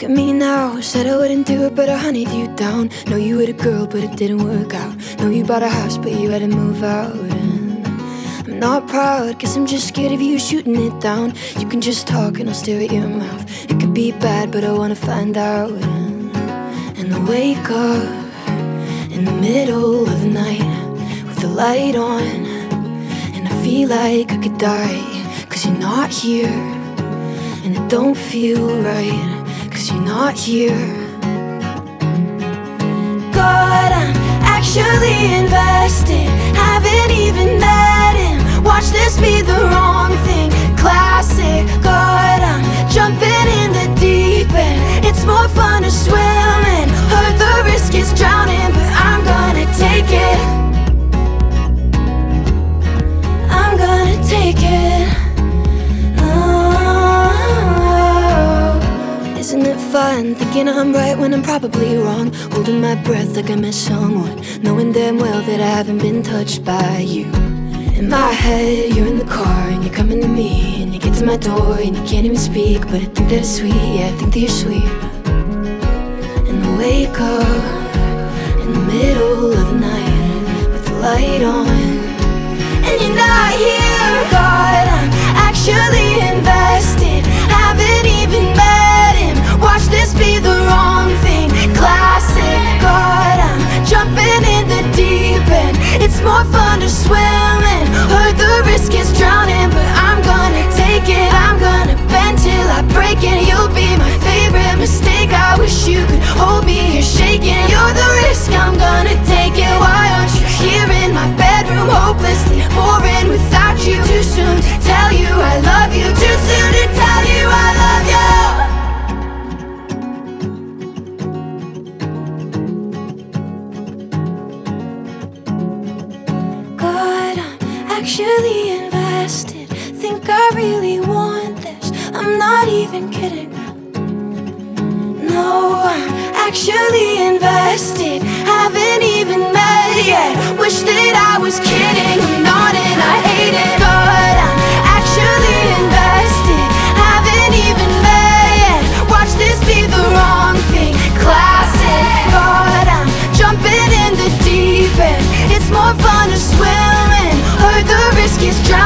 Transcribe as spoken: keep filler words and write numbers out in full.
Look at me now, said I wouldn't do it, but I hunted you down. Know you were the girl, but it didn't work out. Know you bought a house, but you had to move out. And I'm not proud, guess I'm just scared of you shooting it down. You can just talk and I'll stare at your mouth. It could be bad, but I wanna find out. And, and I wake up in the middle of the night with the light on, and I feel like I could die, cause you're not here. And it don't feel right, cause you're not here. God, I'm actually invested, haven't even met him. Watch this be the wrong thing, classic. God, I'm jumping in the deep end. It's more fun to swim in. Heard the risk is drowning, but I'm gonna take it. I'm gonna take it. Isn't it fun, thinking I'm right when I'm probably wrong? Holding my breath like I miss someone, knowing damn well that I haven't been touched by you. In my head, you're in the car and you're coming to me, and you get to my door and you can't even speak, but I think that it's sweet, yeah, I think that you're sweet. And I wake up in the middle of the night with the light on, and you're not here. God, I'm actually invested, haven't even met him. Watch this be the wrong thing, classic. God, I'm jumping in the deep end. It's more fun to swim in. Heard the risk is drowning, but I'm gonna take it. I'm gonna bend till I break it. You'll be my favorite mistake. I wish you could hold me here shaking. You're the risk, I'm gonna take it. Why aren't you here in my bedroom, hopelessly boring without you? Too soon to tell you I love you. Too soon to tell you I love you. Actually invested, think I really want this. I'm not even kidding. No, I'm actually invested, haven't even met yet. Wish that I was kidding, I'm not and I hate it. But I'm actually invested, haven't even met yet. Watch this be the wrong thing, classic. But I'm jumping in the deep end. It's more fun to swim in. Heard the risk is drowning.